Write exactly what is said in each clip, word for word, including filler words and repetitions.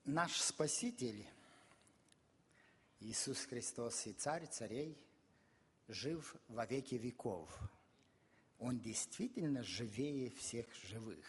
Наш Спаситель, Иисус Христос и Царь царей, жив во веки веков. Он действительно живее всех живых.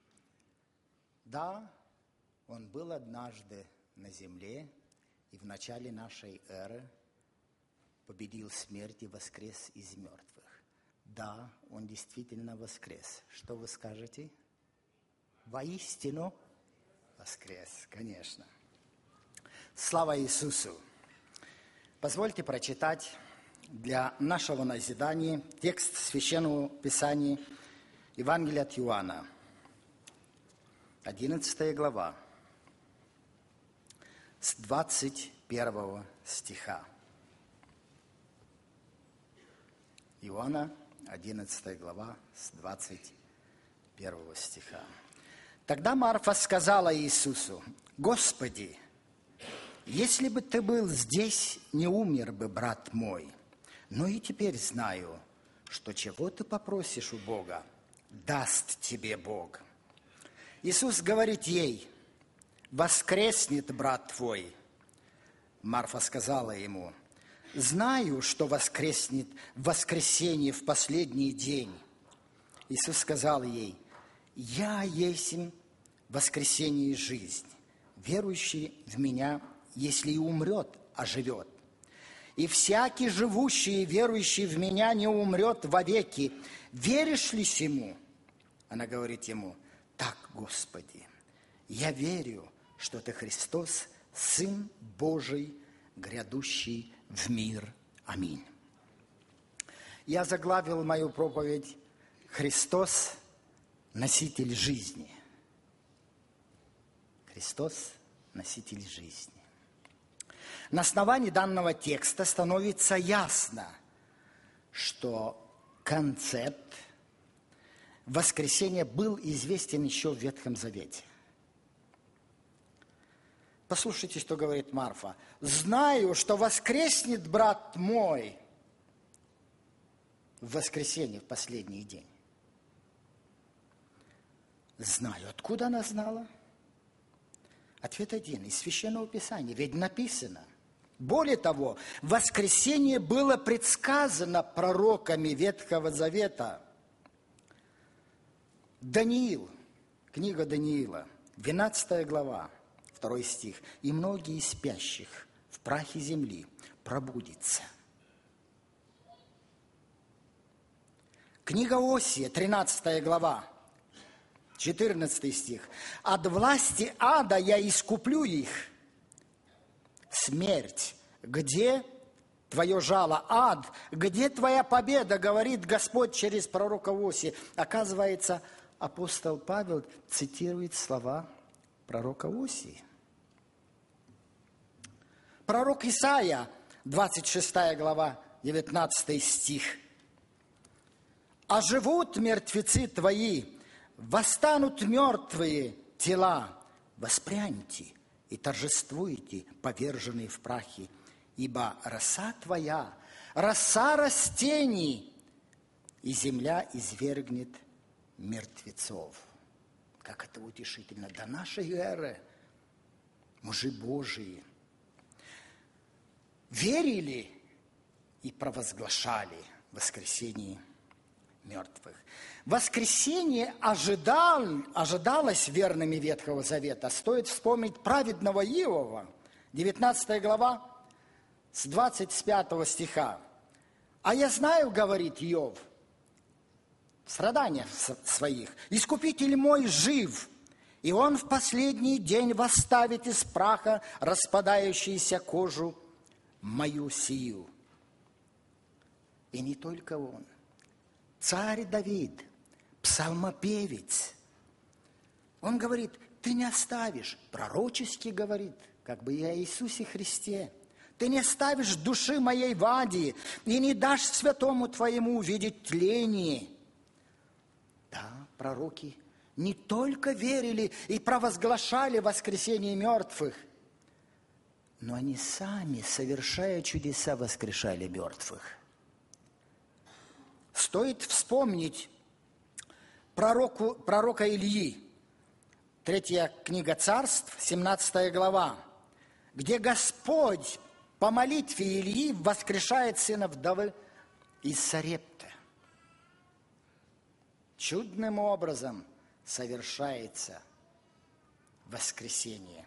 Да, Он был однажды на земле и в начале нашей эры победил смерть и воскрес из мертвых. Да, Он действительно воскрес. Что вы скажете? Воистину воскрес, конечно. Слава Иисусу! Позвольте прочитать для нашего назидания текст Священного Писания Евангелия от Иоанна, одиннадцатая глава, с двадцать первого стиха. Иоанна, одиннадцатая глава, с двадцать первого стиха. Тогда Марфа сказала Иисусу: «Господи, если бы Ты был здесь, не умер бы брат мой. Но и теперь знаю, что чего Ты попросишь у Бога, даст Тебе Бог». Иисус говорит ей: «Воскреснет брат твой». Марфа сказала Ему: «Знаю, что воскреснет в воскресенье в последний день». Иисус сказал ей: «Я есть воскресение и жизнь. Верующий в Меня, если и умрет, оживет. И всякий живущий и верующий в Меня не умрет вовеки. Веришь ли сему?» Она говорит Ему: «Так, Господи, я верю, что Ты Христос, Сын Божий, грядущий в мир. Аминь». Я заглавил мою проповедь: «Христос – носитель жизни». Христос – носитель жизни. На основании данного текста становится ясно, что концепт воскресения был известен еще в Ветхом Завете. Послушайте, что говорит Марфа. «Знаю, что воскреснет брат мой в воскресенье, в последний день». Знаю. Откуда она знала? Ответ один: из Священного Писания. Ведь написано. Более того, воскресение было предсказано пророками Ветхого Завета. Даниил, книга Даниила, двенадцатая глава, второй стих. «И многие из спящих в прахе земли пробудятся». Книга Осия, тринадцатая глава, четырнадцатый стих. «От власти ада я искуплю их. Смерть, где твое жало? Ад, где твоя победа?» говорит Господь через пророка Осия. Оказывается, апостол Павел цитирует слова пророка Осии. Пророк Исаия, двадцать шестая глава, девятнадцатый стих. «Оживут мертвецы твои, восстанут мертвые тела, воспряньте и торжествуйте, поверженные в прахе, ибо роса твоя, роса растений, и земля извергнет мертвецов». Как это утешительно! До нашей эры мужи Божии верили и провозглашали воскресение мертвых. Воскресение ожидал, ожидалось верными Ветхого Завета. Стоит вспомнить праведного Иова, девятнадцатая глава, с двадцать пятого стиха. «А я знаю, — говорит Иов, — в страданиях своих, Искупитель мой жив, и он в последний день восставит из праха распадающуюся кожу мою сию». И не только он. Царь Давид, псалмопевец, он говорит: «Ты не оставишь», пророчески говорит, как бы и о Иисусе Христе, «ты не оставишь души моей в аде и не дашь святому твоему увидеть тление». Да, пророки не только верили и провозглашали воскресение мертвых, но они сами, совершая чудеса, воскрешали мертвых. Стоит вспомнить пророку, пророка Ильи. Третья книга Царств, семнадцатая глава, где Господь по молитве Ильи воскрешает сына вдовы из Сарепты. Чудным образом совершается воскресение.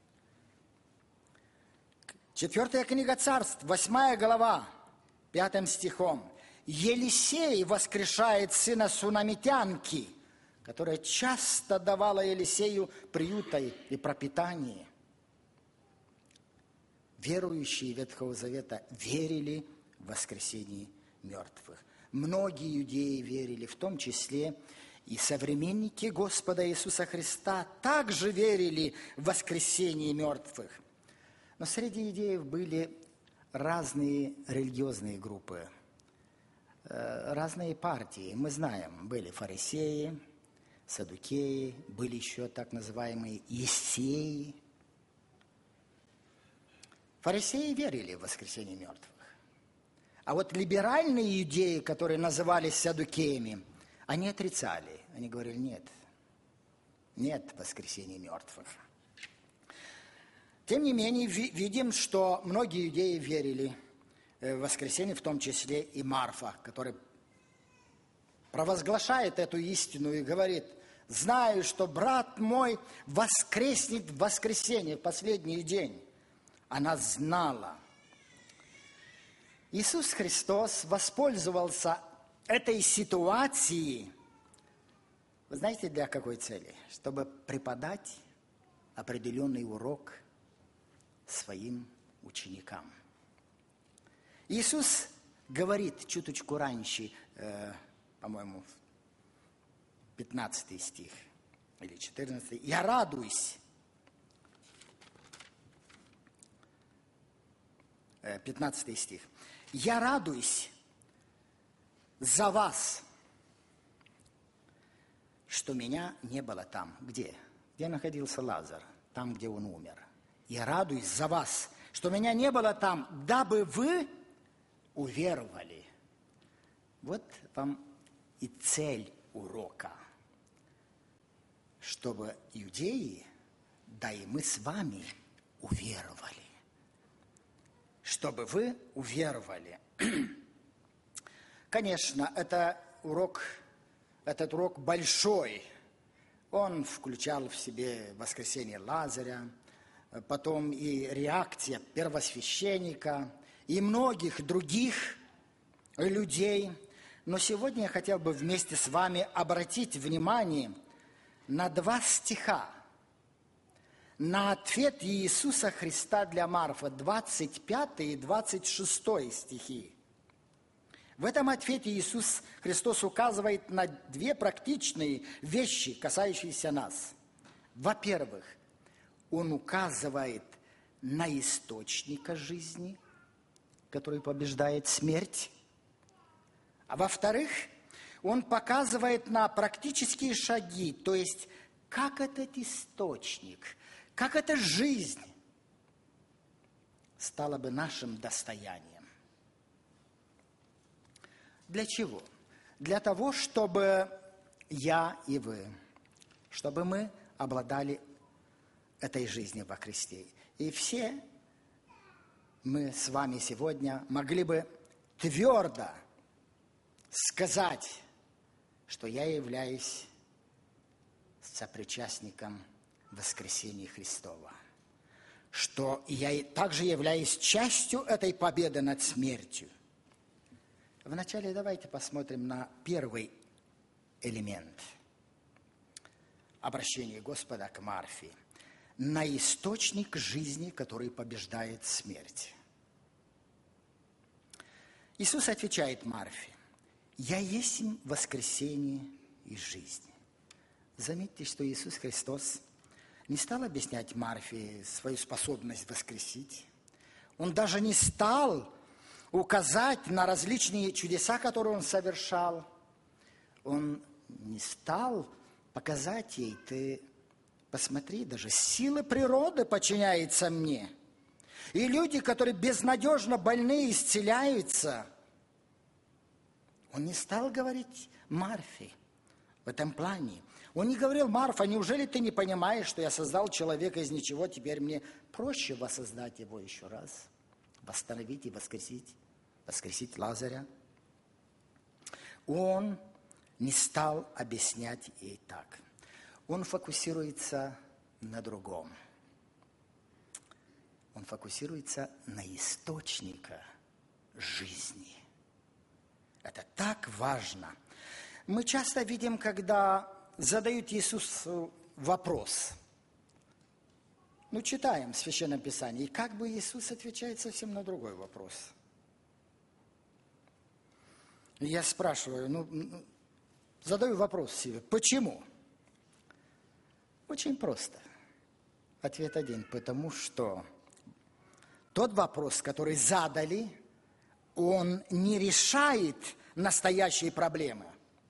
Четвертая книга Царств, восьмая глава, пятым стихом. Елисей воскрешает сына сунамитянки, которая часто давала Елисею приюта и пропитание. Верующие Ветхого Завета верили в воскресение мертвых. Многие иудеи верили, в том числе и современники Господа Иисуса Христа также верили в воскресение мертвых. Но среди иудеев были разные религиозные группы, разные партии. Мы знаем, были фарисеи, саддукеи, были еще так называемые ессеи. Фарисеи верили в воскресение мертвых. А вот либеральные иудеи, которые назывались саддукеями, они отрицали. Они говорили, нет, нет воскресения мертвых. Тем не менее, видим, что многие иудеи верили в воскресение, в том числе и Марфа, которая провозглашает эту истину и говорит: знаю, что брат мой воскреснет в воскресенье, в последний день. Она знала. Иисус Христос воспользовался этой ситуацией, вы знаете, для какой цели? Чтобы преподать определенный урок своим ученикам. Иисус говорит чуточку раньше, э, по-моему, пятнадцатый стих или четырнадцатый. «Я радуюсь». Э, пятнадцатый стих. «Я радуюсь за вас, что меня не было там». Где? Где находился Лазарь? Там, где он умер. «Я радуюсь за вас, что меня не было там, дабы вы уверовали». Вот вам и цель урока. Чтобы иудеи, да и мы с вами уверовали. Чтобы вы уверовали. Конечно, это урок, этот урок большой. Он включал в себе воскресение Лазаря, потом и реакция первосвященника, и многих других людей. Но сегодня я хотел бы вместе с вами обратить внимание на два стиха, на ответ Иисуса Христа для Марфы, двадцать пятый и двадцать шестой стихи. В этом ответе Иисус Христос указывает на две практичные вещи, касающиеся нас. Во-первых, Он указывает на источника жизни, который побеждает смерть. А во-вторых, Он показывает на практические шаги, то есть как этот источник, как эта жизнь стала бы нашим достоянием. Для чего? Для того, чтобы я и вы, чтобы мы обладали этой жизнью во Христе. И все мы с вами сегодня могли бы твердо сказать, что я являюсь сопричастником воскресения Христова, что я также являюсь частью этой победы над смертью. Вначале давайте посмотрим на первый элемент обращения Господа к Марфе, на источник жизни, который побеждает смерть. Иисус отвечает Марфе: «Я есть воскресение и жизнь». Заметьте, что Иисус Христос не стал объяснять Марфе свою способность воскресить. Он даже не стал указать на различные чудеса, которые Он совершал. Он не стал показать ей: ты посмотри, даже сила природы подчиняется мне. И люди, которые безнадежно больны, исцеляются. Он не стал говорить Марфе в этом плане. Он не говорил: Марфа, неужели ты не понимаешь, что я создал человека из ничего, теперь мне проще воссоздать его еще раз, восстановить и воскресить, воскресить Лазаря? Он не стал объяснять ей так. Он фокусируется на другом. Он фокусируется на источнике жизни. Это так важно. Мы часто видим, когда задают Иисусу вопрос. Ну, читаем в Священном Писании, и как бы Иисус отвечает совсем на другой вопрос. Я спрашиваю, ну, задаю вопрос себе, почему? Очень просто. Ответ один, потому что тот вопрос, который задали, он не решает настоящие проблемы.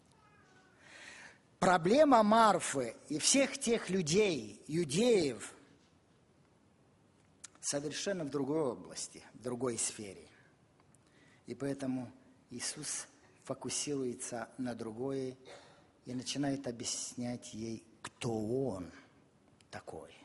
Проблема Марфы и всех тех людей, иудеев, совершенно в другой области, в другой сфере. И поэтому Иисус фокусируется на другое и начинает объяснять ей, кто Он такой.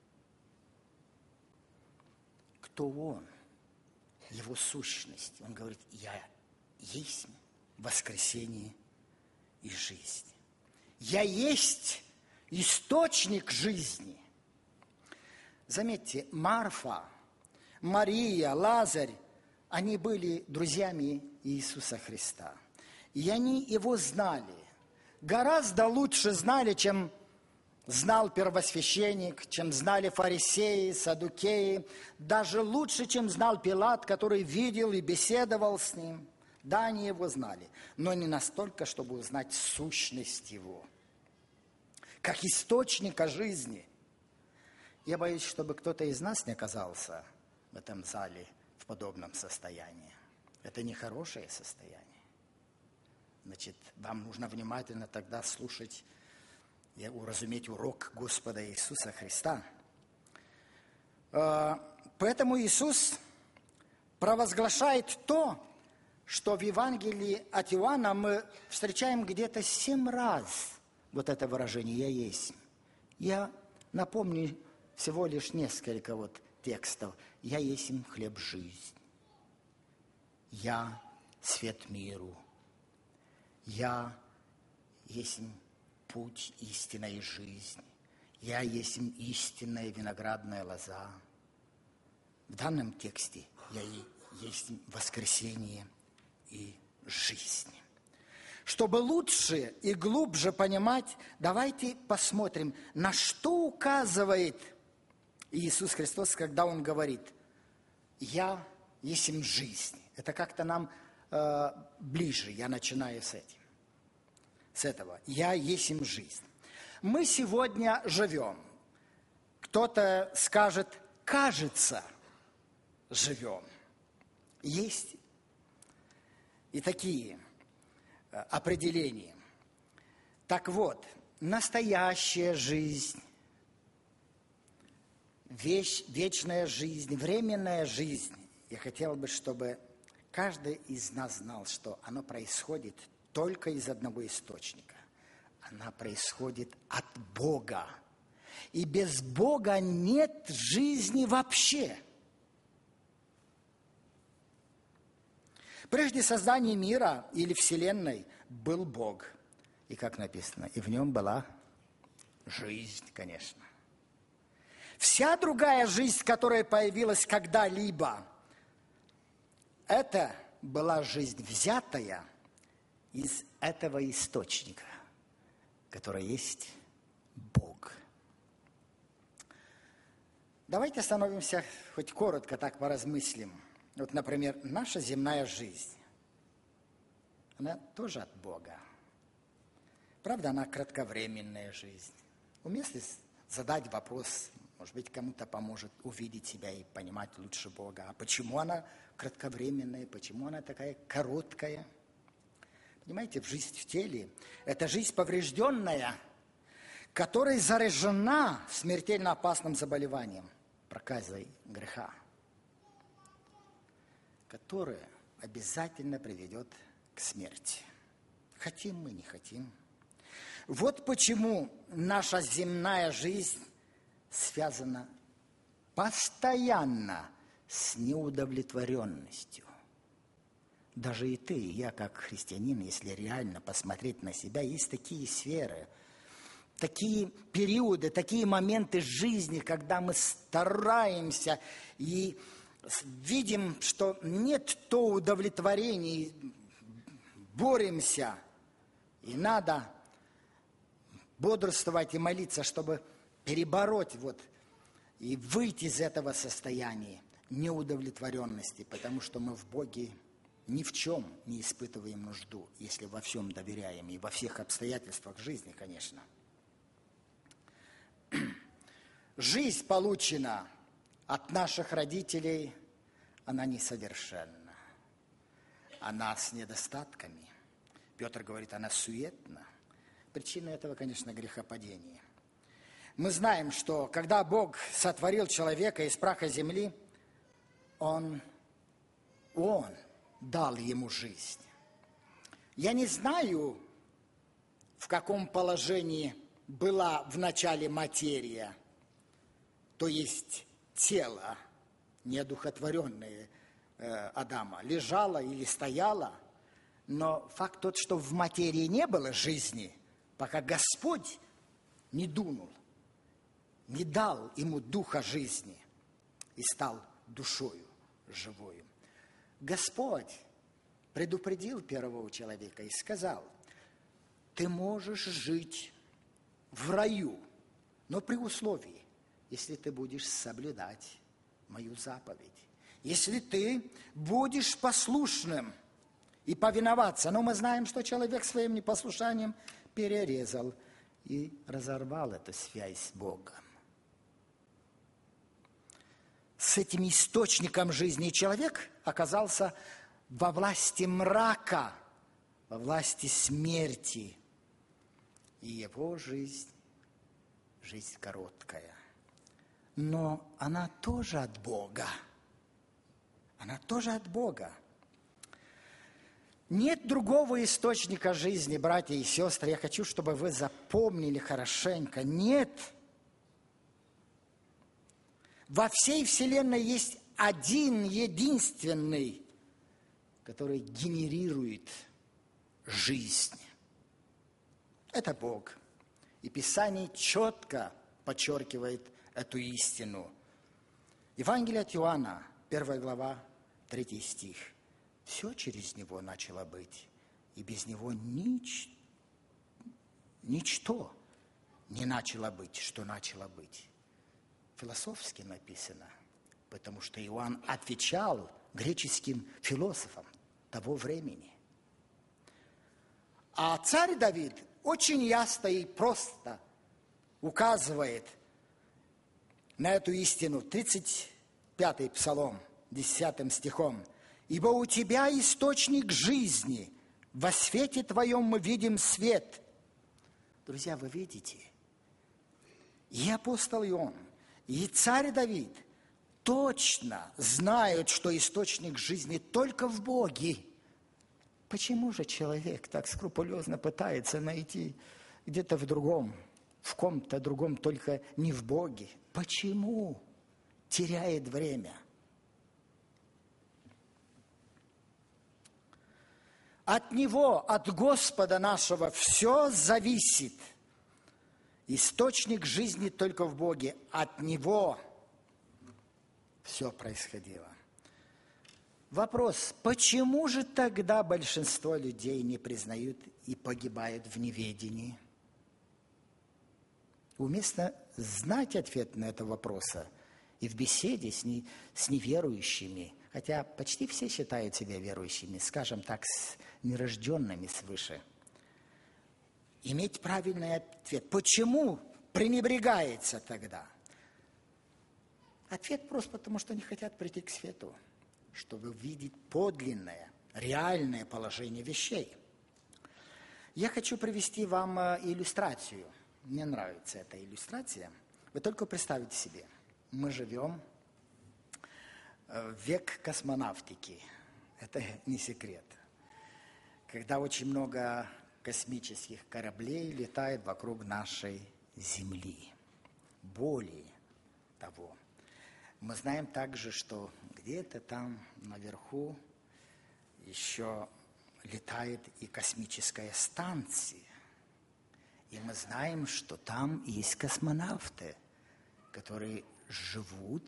Кто Он, Его сущность. Он говорит: я есть воскресение и жизнь. Я есть источник жизни. Заметьте, Марфа, Мария, Лазарь, они были друзьями Иисуса Христа. И они Его знали. Гораздо лучше знали, чем знал первосвященник, чем знали фарисеи, саддукеи. Даже лучше, чем знал Пилат, который видел и беседовал с ним. Да, они Его знали, но не настолько, чтобы узнать сущность Его, как источника жизни. Я боюсь, чтобы кто-то из нас не оказался в этом зале в подобном состоянии. Это нехорошее состояние. Значит, вам нужно внимательно тогда слушать и уразуметь урок Господа Иисуса Христа. Поэтому Иисус провозглашает то, что в Евангелии от Иоанна мы встречаем где-то семь раз вот это выражение «Я есть». Я напомню всего лишь несколько вот текстов. «Я есть им хлеб жизнь», «Я свет миру», «Я есть им путь, истина и жизнь», «Я есть им истинная виноградная лоза». В данном тексте «Я есть им воскресение и жизнь». Чтобы лучше и глубже понимать, давайте посмотрим, на что указывает Иисус Христос, когда Он говорит: «Я есть им жизнь». Это как-то нам э, ближе, я начинаю с этим, с этого. «Я есть им жизнь». Мы сегодня живем. Кто-то скажет: «кажется, живем». Есть и такие определения. Так вот, настоящая жизнь, вещь, вечная жизнь, временная жизнь. Я хотел бы, чтобы каждый из нас знал, что оно происходит только из одного источника. Она происходит от Бога. И без Бога нет жизни вообще. Прежде создания мира или Вселенной был Бог. И как написано, и в нем была жизнь, конечно. Вся другая жизнь, которая появилась когда-либо, это была жизнь, взятая из этого источника, который есть Бог. Давайте остановимся, хоть коротко так поразмыслим. Вот, например, наша земная жизнь, она тоже от Бога. Правда, она кратковременная жизнь. Уместно задать вопрос, может быть, кому-то поможет увидеть себя и понимать лучше Бога. А почему она кратковременная, почему она такая короткая? Понимаете, жизнь в теле – это жизнь поврежденная, которая заражена смертельно опасным заболеванием, проказой греха, которое обязательно приведет к смерти. Хотим мы, не хотим. Вот почему наша земная жизнь связана постоянно с неудовлетворенностью. Даже и ты, и я, как христианин, если реально посмотреть на себя, есть такие сферы, такие периоды, такие моменты жизни, когда мы стараемся и видим, что нет то удовлетворения, боремся, и надо бодрствовать и молиться, чтобы перебороть вот и выйти из этого состояния неудовлетворенности, потому что мы в Боге ни в чем не испытываем нужду, если во всем доверяем, и во всех обстоятельствах жизни, конечно. Жизнь получена от наших родителей, она несовершенна. Она с недостатками. Петр говорит, она суетна. Причина этого, конечно, грехопадение. Мы знаем, что когда Бог сотворил человека из праха земли, Он, Он дал ему жизнь. Я не знаю, в каком положении была в начале материя, то есть тело, неодухотворенное э, Адама, лежало или стояло, но факт тот, что в материи не было жизни, пока Господь не дунул, не дал ему духа жизни и стал душою живою. Господь предупредил первого человека и сказал, ты можешь жить в раю, но при условии, если ты будешь соблюдать мою заповедь, если ты будешь послушным и повиноваться. Но мы знаем, что человек своим непослушанием перерезал и разорвал эту связь с Богом. С этим источником жизни человек оказался во власти мрака, во власти смерти. И его жизнь, жизнь короткая. Но она тоже от Бога. Она тоже от Бога. Нет другого источника жизни, братья и сестры. Я хочу, чтобы вы запомнили хорошенько. Нет. Во всей Вселенной есть один, единственный, который генерирует жизнь. Это Бог. И Писание четко подчеркивает эту истину. Евангелие от Иоанна, первая глава, третий стих. Все через Него начало быть, и без Него нич, ничто не начало быть, что начало быть. Философски написано, потому что Иоанн отвечал греческим философам того времени. А царь Давид очень ясно и просто указывает на эту истину. тридцать пятый псалом, десятым стихом. «Ибо у тебя источник жизни, во свете твоем мы видим свет». Друзья, вы видите, и апостол Иоанн, и царь Давид точно знают, что источник жизни только в Боге. Почему же человек так скрупулезно пытается найти где-то в другом, в ком-то другом, только не в Боге? Почему теряет время? От Него, от Господа нашего все зависит. Источник жизни только в Боге. От Него все происходило. Вопрос, почему же тогда большинство людей не признают и погибают в неведении? Уместно знать ответ на этот вопрос и в беседе с, не, с неверующими, хотя почти все считают себя верующими, скажем так, с нерожденными свыше. Иметь правильный ответ. Почему пренебрегается тогда? Ответ прост, потому что не хотят прийти к свету, чтобы видеть подлинное, реальное положение вещей. Я хочу привести вам иллюстрацию. Мне нравится эта иллюстрация. Вы только представьте себе, мы живем в век космонавтики. Это не секрет. Когда очень много космических кораблей летает вокруг нашей Земли. Более того, мы знаем также, что где-то там наверху еще летает и космическая станция. И мы знаем, что там есть космонавты, которые живут,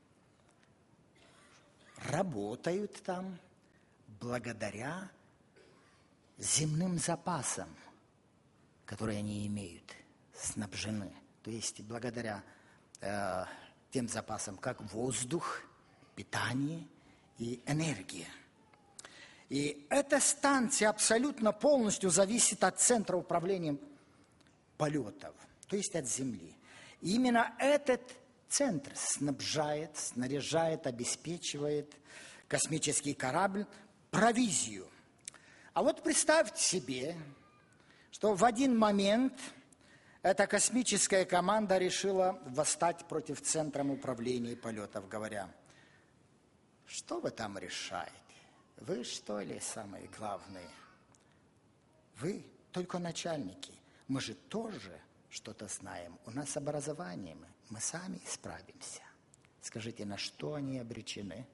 работают там благодаря земным запасам, которые они имеют, снабжены. То есть благодаря э, тем запасам, как воздух, питание и энергия. И эта станция абсолютно полностью зависит от центра управления полетов, то есть от Земли. И именно этот центр снабжает, снаряжает, обеспечивает космический корабль провизию. А вот представьте себе, что в один момент эта космическая команда решила восстать против центра управления полетов, говоря: что вы там решаете? Вы, что ли, самые главные? Вы только начальники. Мы же тоже что-то знаем. У нас образование, мы, мы сами справимся. Скажите, на что они обречены?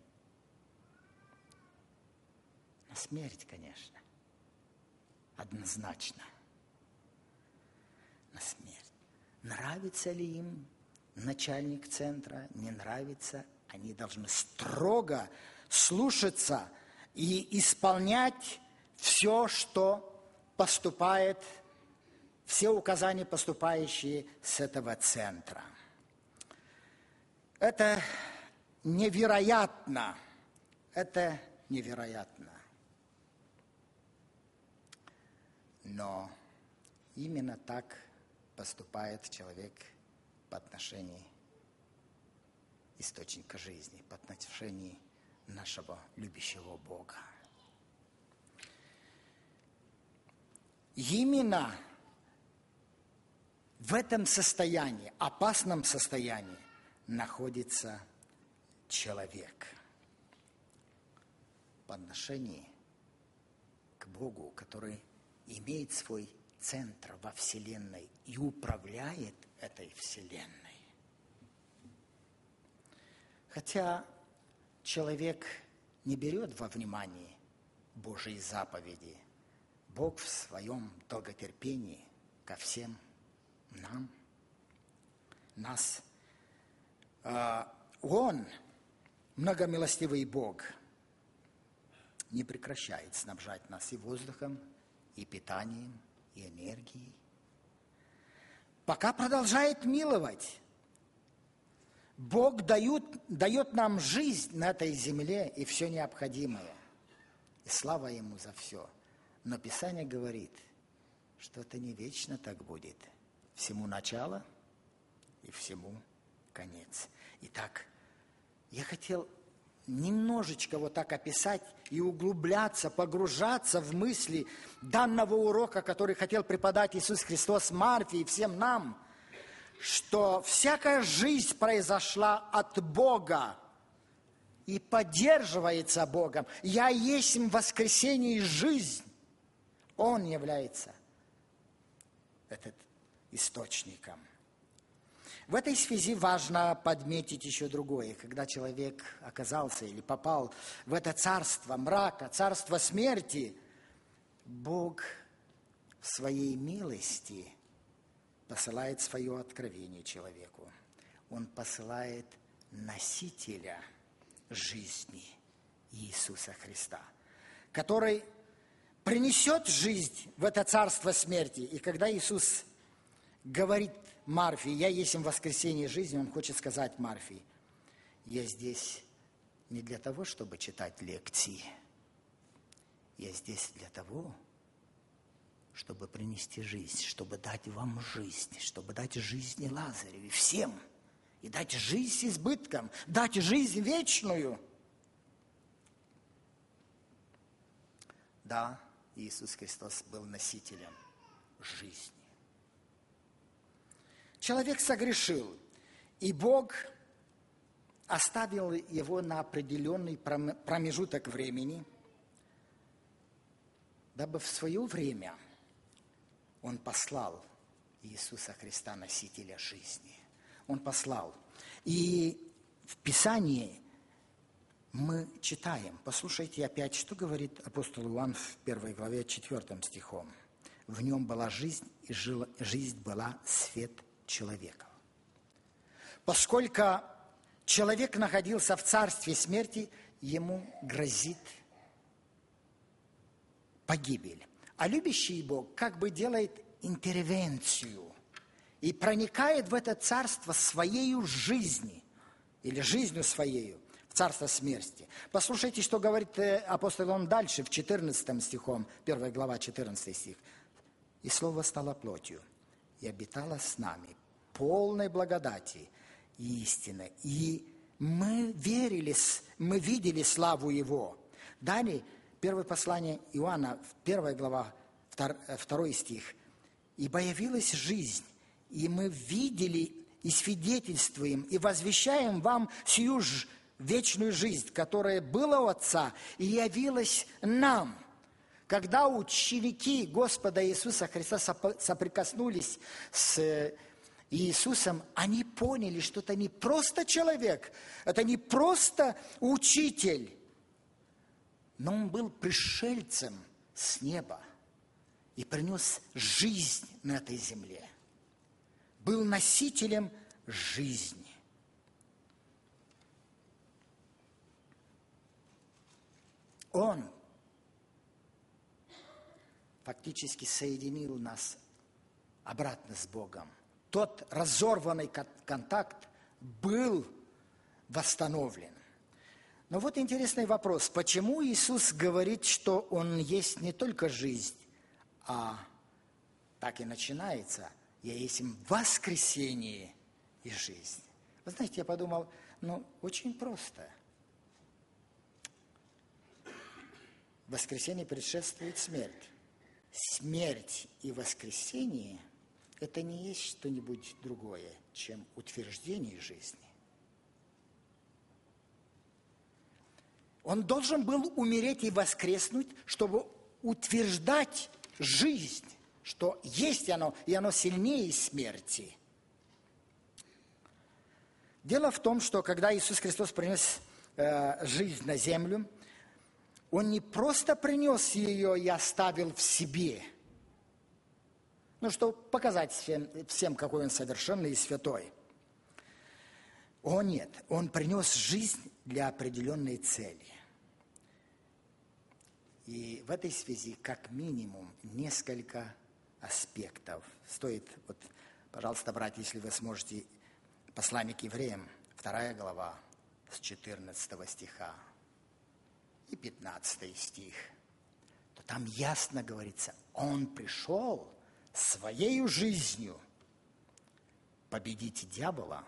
На смерть, конечно. Однозначно. На смерть. Нравится ли им начальник центра? Не нравится? Они должны строго слушаться и исполнять все, что поступает, все указания, поступающие с этого центра. Это невероятно. Это невероятно. Но именно так поступает человек по отношению источника жизни, по отношению нашего любящего Бога. Именно в этом состоянии, опасном состоянии, находится человек по отношению к Богу, который имеет свой центр во Вселенной и управляет этой Вселенной. Хотя человек не берет во внимание Божьи заповеди, Бог в своем долготерпении ко всем нам, нас, э, Он, многомилостивый Бог, не прекращает снабжать нас и воздухом, и питанием, и энергией. Пока продолжает миловать. Бог дает, дает нам жизнь на этой земле и все необходимое. И слава Ему за все. Но Писание говорит, что это не вечно так будет. Всему начало и всему конец. Итак, я хотел немножечко вот так описать и углубляться, погружаться в мысли данного урока, который хотел преподать Иисус Христос Марфе и всем нам, что всякая жизнь произошла от Бога и поддерживается Богом. «Я есть воскресение и жизнь». Он является этот источником. В этой связи важно подметить еще другое. Когда человек оказался или попал в это царство мрака, царство смерти, Бог в своей милости посылает свое откровение человеку. Он посылает носителя жизни Иисуса Христа, который принесет жизнь в это царство смерти. И когда Иисус говорит Марфе: «Я есть им воскресение жизни», Он хочет сказать Марфе: «Я здесь не для того, чтобы читать лекции. Я здесь для того, чтобы принести жизнь, чтобы дать вам жизнь, чтобы дать жизнь и Лазарю, и всем, и дать жизнь с избытком, дать жизнь вечную». Да, Иисус Христос был носителем жизни. Человек согрешил, и Бог оставил его на определенный промежуток времени, дабы в свое время Он послал Иисуса Христа, носителя жизни. Он послал. И в Писании мы читаем, послушайте опять, что говорит апостол Иоанн в первой главе, четвертым стихом. В нем была жизнь, и жила, жизнь была свет человека. Поскольку человек находился в царстве смерти, ему грозит погибель. А любящий Бог как бы делает интервенцию и проникает в это царство своей жизнью, или жизнью своей, в царство смерти. Послушайте, что говорит апостол Иоанн дальше, в четырнадцатом стихом, первая глава, четырнадцатый стих. «И Слово стало плотью, и обитало с нами, полной благодати и истины. И мы верили, мы видели славу Его». Далее, первое послание Иоанна, первая глава, второй стих. «Ибо явилась жизнь, и мы видели и свидетельствуем, и возвещаем вам сию ж вечную жизнь, которая была у Отца и явилась нам». Когда ученики Господа Иисуса Христа соприкоснулись с Иисусом, они поняли, что это не просто человек, это не просто учитель, но он был пришельцем с неба и принес жизнь на этой земле. Был носителем жизни. Он фактически соединил нас обратно с Богом. Тот разорванный контакт был восстановлен. Но вот интересный вопрос. Почему Иисус говорит, что Он есть не только жизнь, а так и начинается: «Я есть им воскресение и жизнь». Вы знаете, я подумал, ну, очень просто. Воскресение предшествует смерть. Смерть и воскресение – это не есть что-нибудь другое, чем утверждение жизни. Он должен был умереть и воскреснуть, чтобы утверждать жизнь, что есть оно, и оно сильнее смерти. Дело в том, что когда Иисус Христос принес э, жизнь на землю, Он не просто принес ее и оставил в себе, ну, чтобы показать всем, всем, какой Он совершенный и святой. О, нет, Он принес жизнь для определенной цели. И в этой связи, как минимум, несколько аспектов. Стоит, вот, пожалуйста, братья, если вы сможете, послание к евреям, вторая глава, с четырнадцатого стиха и пятнадцатый стих, то там ясно говорится: Он пришел своей жизнью победить дьявола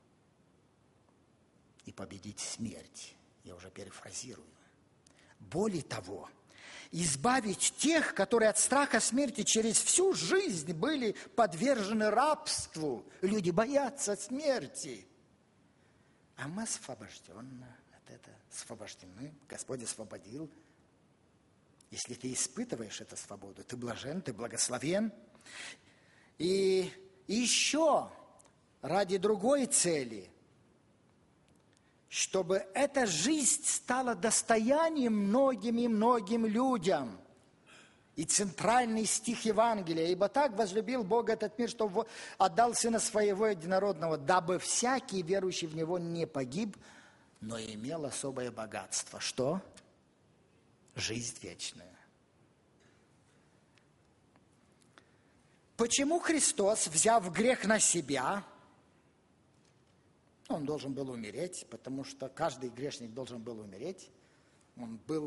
и победить смерть. Я уже перефразирую. Более того, избавить тех, которые от страха смерти через всю жизнь были подвержены рабству. Люди боятся смерти. А мы освобождены от этого, освобождены. Господь освободил. Если ты испытываешь эту свободу, ты блажен, ты благословен. И еще ради другой цели, чтобы эта жизнь стала достоянием многим и многим людям. И центральный стих Евангелия: «Ибо так возлюбил Бог этот мир, что отдал Сына Своего Единородного, дабы всякий, верующий в Него, не погиб, но имел особое богатство». Что? Жизнь вечная. Почему Христос, взяв грех на себя, Он должен был умереть, потому что каждый грешник должен был умереть. Он был,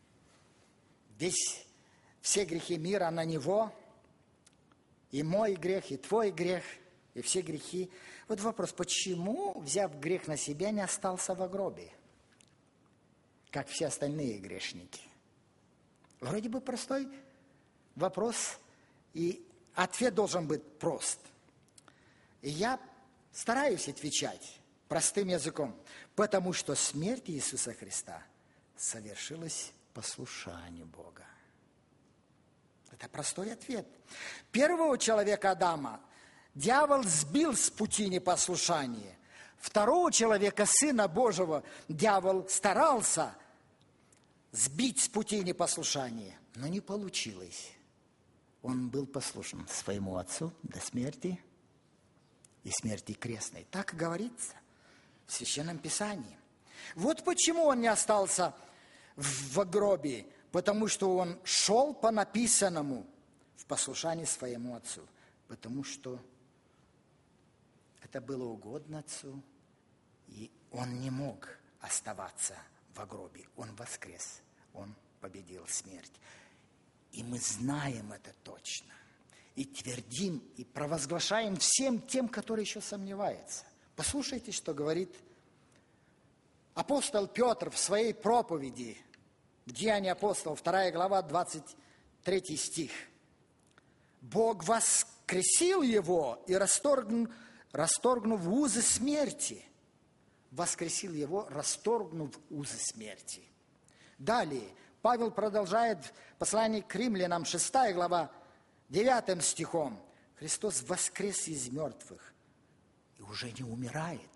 весь, все грехи мира на Него, и мой грех, и твой грех, и все грехи. Вот вопрос: почему, взяв грех на себя, не остался в гробе, как все остальные грешники? Вроде бы простой вопрос, и ответ должен быть прост. И я стараюсь отвечать простым языком, потому что смерть Иисуса Христа совершилась послушанию Бога. Это Это простой ответ. Первого человека Адама дьявол сбил с пути непослушания. Второго человека, Сына Божьего, дьявол старался сбить с пути непослушания, но не получилось. Он был послушен своему отцу до смерти и смерти крестной. Так говорится в Священном Писании. Вот почему он не остался в гробе, потому что он шел по написанному в послушании своему отцу, потому что это было угодно отцу, и он не мог оставаться в гробе. Он воскрес, он победил смерть. И мы знаем это точно. И твердим, и провозглашаем всем тем, которые еще сомневаются. Послушайте, что говорит апостол Петр в своей проповеди, в Деянии апостолов, вторая глава, двадцать третий стих. «Бог воскресил его и расторгнув, расторгнув узы смерти». Воскресил его, расторгнув узы смерти. Далее, Павел продолжает в послании к римлянам, шестая глава, девятым стихом. Христос воскрес из мертвых и уже не умирает.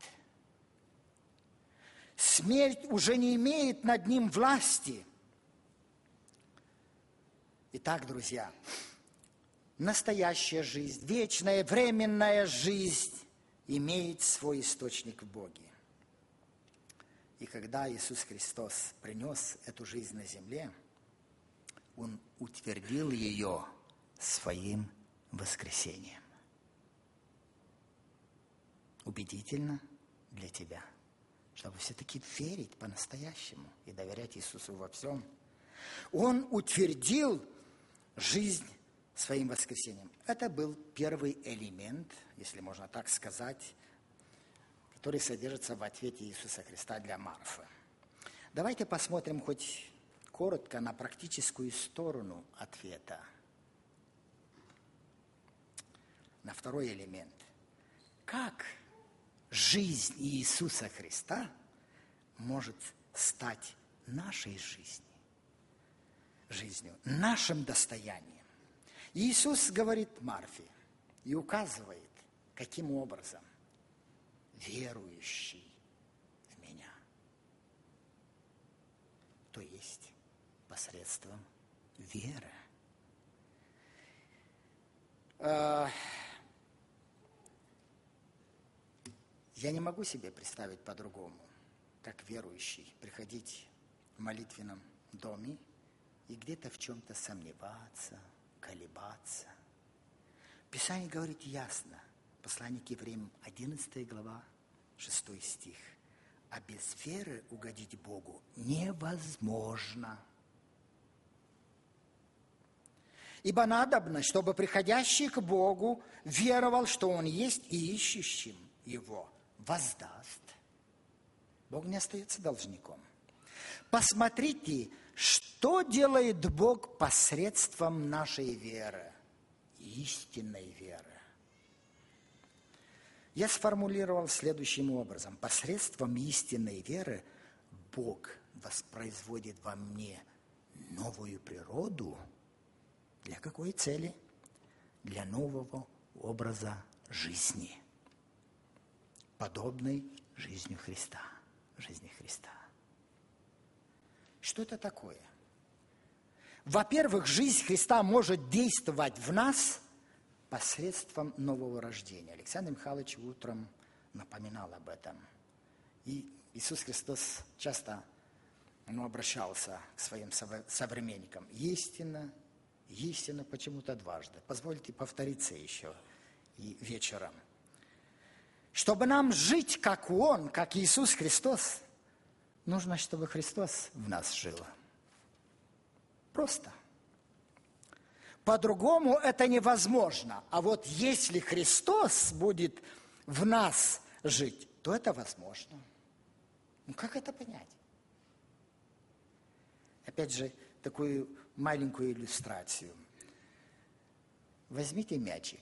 Смерть уже не имеет над ним власти. Итак, друзья, настоящая жизнь, вечная, временная жизнь имеет свой источник в Боге. И когда Иисус Христос принес эту жизнь на земле, Он утвердил ее своим воскресением. Убедительно для тебя, чтобы все-таки верить по-настоящему и доверять Иисусу во всем. Он утвердил жизнь своим воскресением. Это был первый элемент, если можно так сказать, который содержится в ответе Иисуса Христа для Марфы. Давайте посмотрим хоть коротко на практическую сторону ответа. На второй элемент. Как жизнь Иисуса Христа может стать нашей жизнью, жизнью, нашим достоянием? Иисус говорит Марфе и указывает, каким образом: верующий в Меня. То есть посредством веры. Я не могу себе представить по-другому, как верующий приходить в молитвенном доме и где-то в чем-то сомневаться, колебаться. Писание говорит ясно, послание к евреям, одиннадцатая глава, шестой стих. А без веры угодить Богу невозможно. Ибо надобно, чтобы приходящий к Богу веровал, что Он есть, и ищущим Его воздаст. Бог не остается должником. Посмотрите, что делает Бог посредством нашей веры, истинной веры. Я сформулировал следующим образом. Посредством истинной веры Бог воспроизводит во мне новую природу. Для какой цели? Для нового образа жизни, подобной жизнью Христа, жизни Христа. Что это такое? Во-первых, жизнь Христа может действовать в нас посредством нового рождения. Александр Михайлович утром напоминал об этом. И Иисус Христос часто ну, обращался к своим современникам. Истинно, истинно, почему-то дважды. Позвольте повториться еще и вечером. Чтобы нам жить, как Он, как Иисус Христос, нужно, чтобы Христос в нас жил. Просто. По-другому это невозможно. А вот если Христос будет в нас жить, то это возможно. Ну, как это понять? Опять же, такую маленькую иллюстрацию. Возьмите мячик.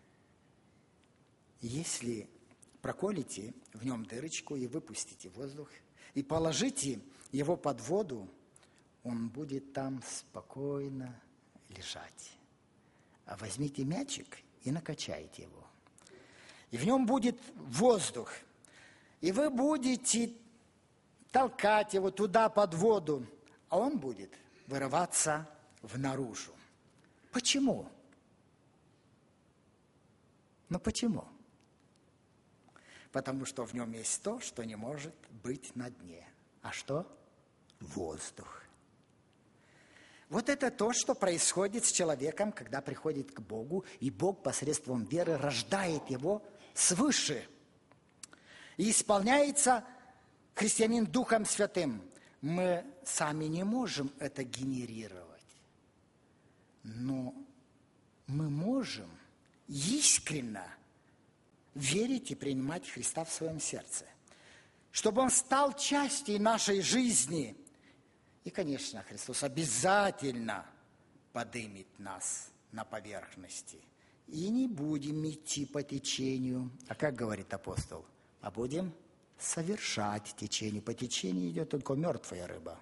Если проколите в нем дырочку и выпустите воздух, и положите его под воду, он будет там спокойно лежать. а возьмите мячик и накачайте его. И в нем будет воздух. И вы будете толкать его туда под воду, а он будет вырываться внаружу. Почему? Ну почему? Потому что в нем есть то, что не может быть на дне. А что? Воздух. Вот это то, что происходит с человеком, когда приходит к Богу, и Бог посредством веры рождает его свыше. И исполняется христианин Духом Святым. Мы сами не можем это генерировать, но мы можем искренне верить и принимать Христа в своем сердце, чтобы Он стал частью нашей жизни. И, конечно, Христос обязательно поднимет нас на поверхности. И не будем идти по течению, а как говорит апостол, а будем совершать течение. По течению идет только мертвая рыба.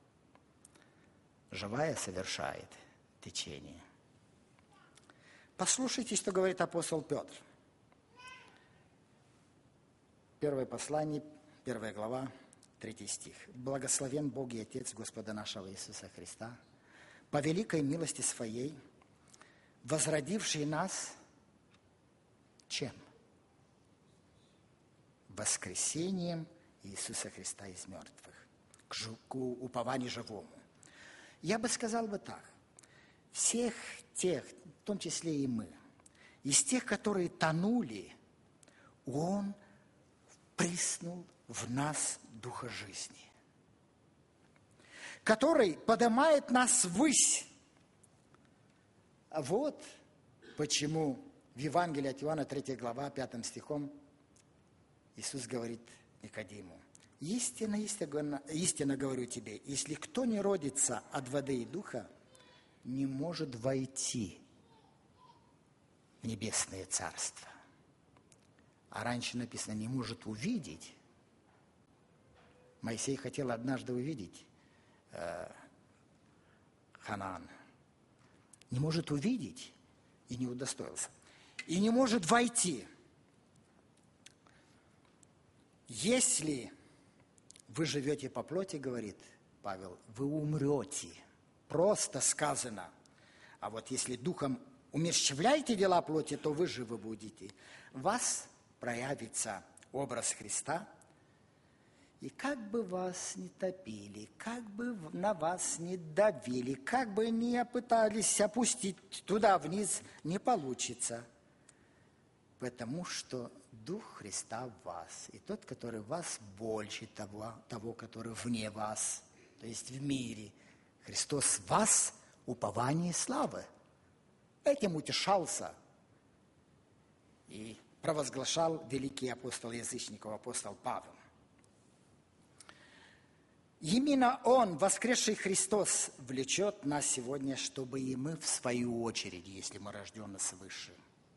Живая совершает течение. Послушайте, что говорит апостол Петр. Первое послание, первая глава, третий стих. «Благословен Бог и Отец Господа нашего Иисуса Христа, по великой милости Своей, возродивший нас чем? Воскресением Иисуса Христа из мертвых, к, жу, к упованию живому». Я бы сказал бы так. Всех тех, в том числе и мы, из тех, которые тонули, Он приснул в нас Духа жизни, который поднимает нас ввысь. А вот почему в Евангелии от Иоанна, третья глава, пятым стихом, Иисус говорит Никодиму: «Истинно, истинно, истинно говорю тебе, если кто не родится от воды и духа, не может войти в небесное царство». А раньше написано, не может увидеть. Моисей хотел однажды увидеть э, Ханаан. Не может увидеть и не удостоился. И не может войти. Если вы живете по плоти, говорит Павел, вы умрете. Просто сказано. А вот если духом умерщвляете дела плоти, то вы живы будете. В вас проявится образ Христа, и как бы вас ни топили, как бы на вас ни давили, как бы ни пытались опустить туда вниз, не получится. Потому что Дух Христа в вас, и тот, который в вас, больше того, того, который вне вас, то есть в мире. Христос в вас – упование славы. Этим утешался и провозглашал великий апостол язычников, апостол Павел. Именно Он, воскресший Христос, влечет нас сегодня, чтобы и мы, в свою очередь, если мы рождены свыше,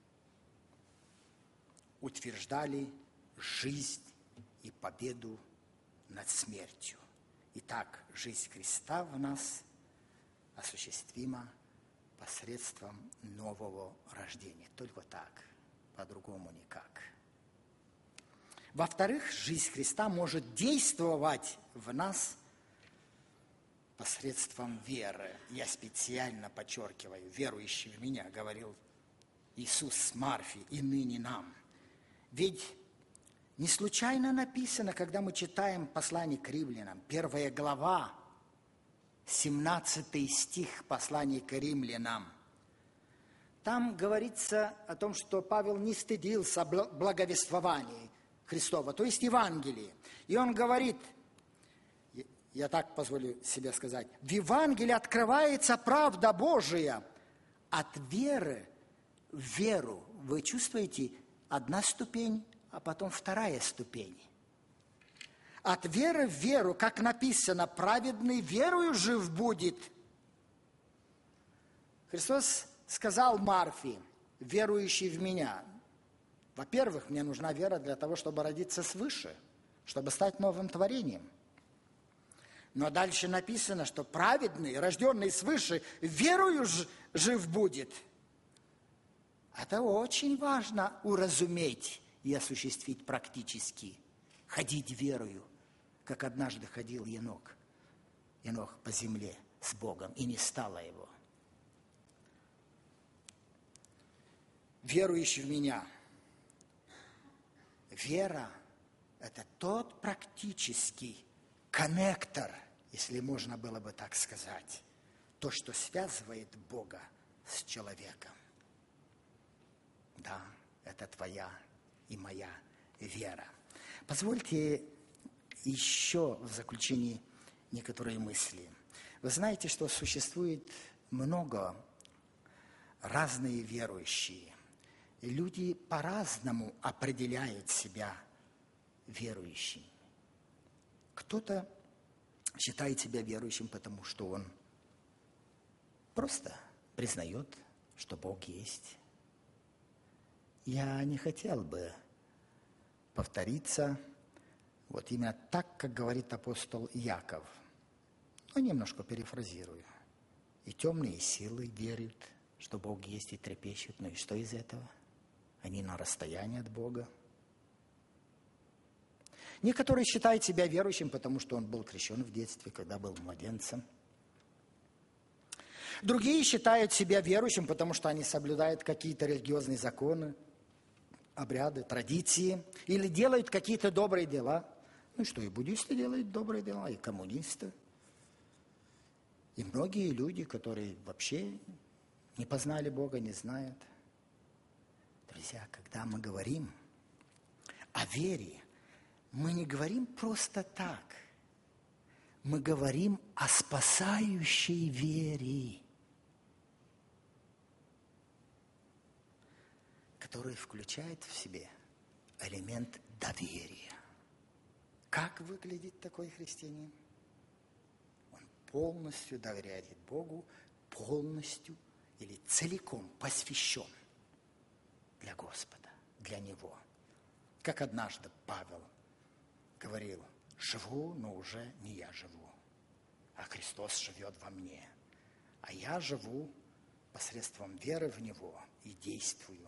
утверждали жизнь и победу над смертью. Итак, жизнь Христа в нас осуществима посредством нового рождения. Только так, по-другому никак. Во-вторых, жизнь Христа может действовать в нас посредством веры. Я специально подчеркиваю, верующий в Меня, говорил Иисус с Марфи, и ныне нам. Ведь не случайно написано, когда мы читаем послание к римлянам, первая глава, семнадцатый стих послания к римлянам. Там говорится о том, что Павел не стыдился благовествования Христова, то есть Евангелие. И он говорит, я так позволю себе сказать, в Евангелии открывается правда Божия от веры в веру. Вы чувствуете, одна ступень, а потом вторая ступень. От веры в веру, как написано, праведный верою жив будет. Христос сказал Марфе, верующий в Меня, во-первых, мне нужна вера для того, чтобы родиться свыше, чтобы стать новым творением. Но дальше написано, что праведный, рожденный свыше, верою жив будет. Это очень важно уразуметь и осуществить практически. Ходить верою, как однажды ходил Енох. Енох по земле с Богом, и не стало его. Верующий в меня. Вера – это тот практический коннектор, если можно было бы так сказать, то, что связывает Бога с человеком. Да, это твоя и моя вера. Позвольте еще в заключении некоторые мысли. Вы знаете, что существует много разных верующих. И люди по-разному определяют себя верующими. Кто-то считает себя верующим, потому что он просто признает, что Бог есть. Я не хотел бы повториться вот именно так, как говорит апостол Яков. Но немножко перефразирую. И темные силы верят, что Бог есть, и трепещут. Ну и что из этого? Они на расстоянии от Бога. Некоторые считают себя верующим, потому что он был крещен в детстве, когда был младенцем. Другие считают себя верующим, потому что они соблюдают какие-то религиозные законы, обряды, традиции, или делают какие-то добрые дела. Ну что, и буддисты делают добрые дела, и коммунисты. И многие люди, которые вообще не познали Бога, не знают. Друзья, когда мы говорим о вере, мы не говорим просто так. Мы говорим о спасающей вере, которая включает в себе элемент доверия. Как выглядит такой христианин? Он полностью доверяет Богу, полностью или целиком посвящен для Господа, для Него. Как однажды Павел говорил: живу, но уже не я живу, а Христос живет во мне. А я живу посредством веры в Него и действую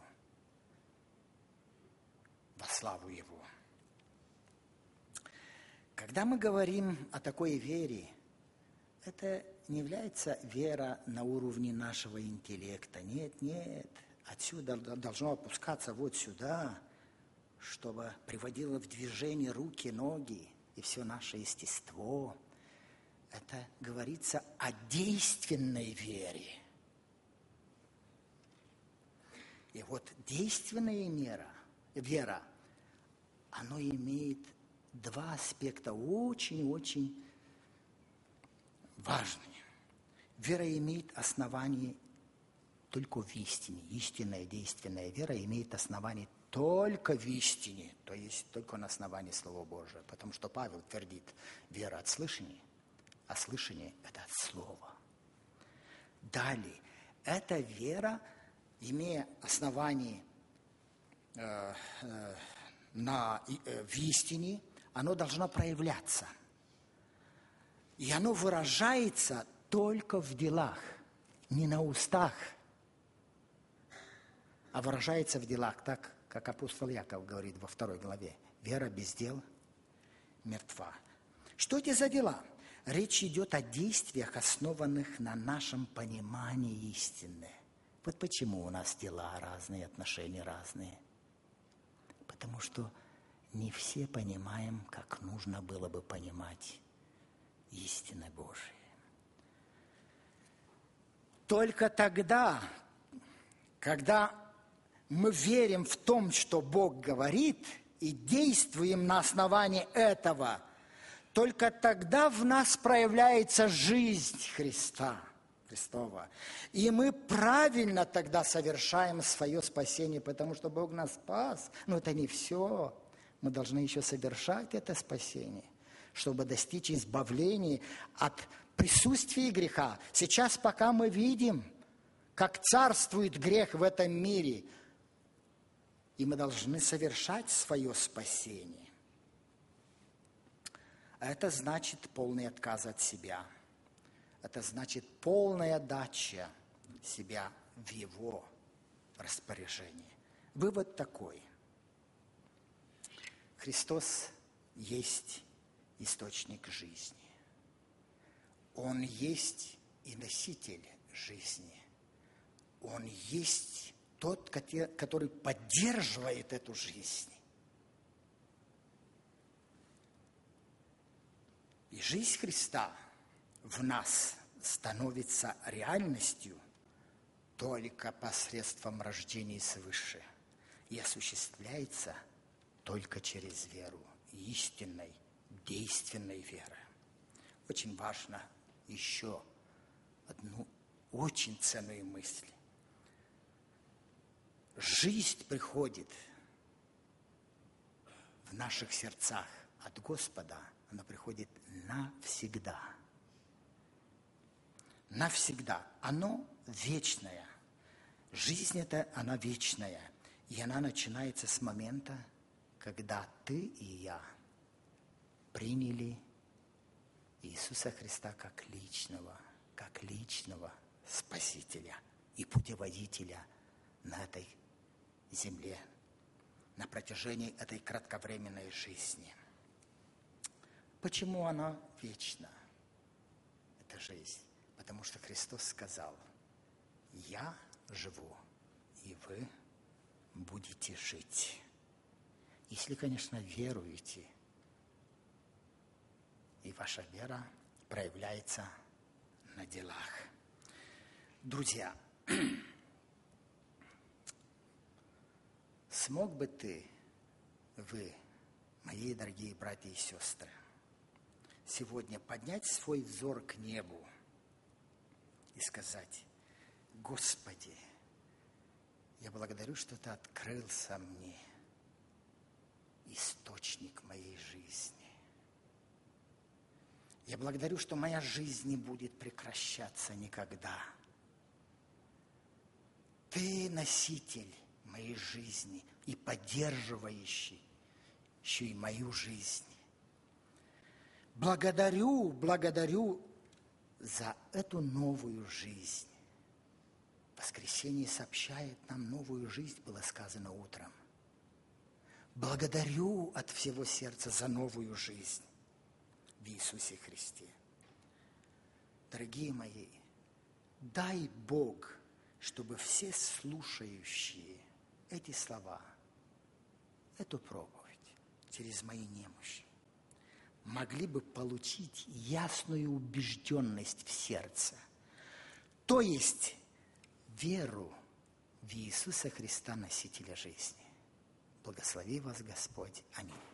во славу Его. Когда мы говорим о такой вере, это не является вера на уровне нашего интеллекта. Нет, нет. Отсюда должно опускаться вот сюда, чтобы приводило в движение руки, ноги и все наше естество. Это говорится о действенной вере. И вот действенная мера, вера, оно имеет два аспекта очень-очень важные. Вера имеет основание только в истине. Истинная действенная вера имеет основание только в истине, то есть только на основании Слова Божия. Потому что Павел твердит: вера от слышания, а слышание – это от Слова. Далее, эта вера, имея основание э, э, на, э, в истине, оно должно проявляться. И оно выражается только в делах, не на устах, а выражается в делах, так, как апостол Яков говорит во второй главе. Вера без дел мертва. Что это за дела? Речь идет о действиях, основанных на нашем понимании истины. Вот почему у нас дела разные, отношения разные. Потому что не все понимаем, как нужно было бы понимать истины Божьи. Только тогда, когда мы верим в том, что Бог говорит, и действуем на основании этого, только тогда в нас проявляется жизнь Христа, Христова. И мы правильно тогда совершаем свое спасение, потому что Бог нас спас. Но это не все. Мы должны еще совершать это спасение, чтобы достичь избавления от присутствия греха. Сейчас, пока мы видим, как царствует грех в этом мире, и мы должны совершать свое спасение. Это значит полный отказ от себя. Это значит полная отдача себя в Его распоряжении. Вывод такой. Христос есть источник жизни. Он есть и носитель жизни. Он есть тот, который поддерживает эту жизнь. И жизнь Христа в нас становится реальностью только посредством рождения свыше и осуществляется только через веру, истинной, действенной веры. Очень важно еще одну очень ценную мысль. Жизнь приходит в наших сердцах от Господа, она приходит навсегда. Навсегда. Оно вечное. Жизнь эта, она вечная. И она начинается с момента, когда ты и я приняли Иисуса Христа как личного, как личного Спасителя и путеводителя на этой земле, на протяжении этой кратковременной жизни. Почему она вечна, эта жизнь? Потому что Христос сказал: «Я живу, и вы будете жить». Если, конечно, веруете, и ваша вера проявляется на делах. Друзья, смог бы ты, вы, мои дорогие братья и сестры, сегодня поднять свой взор к небу и сказать: «Господи, я благодарю, что Ты открылся мне, источник моей жизни. Я благодарю, что моя жизнь не будет прекращаться никогда. Ты носитель моей жизни и поддерживающий еще и мою жизнь. Благодарю, благодарю за эту новую жизнь». Воскресение сообщает нам новую жизнь, было сказано утром. Благодарю от всего сердца за новую жизнь в Иисусе Христе. Дорогие мои, дай Бог, чтобы все слушающие эти слова, эту проповедь через мои немощи, могли бы получить ясную убежденность в сердце, то есть веру в Иисуса Христа, носителя жизни. Благослови вас Господь. Аминь.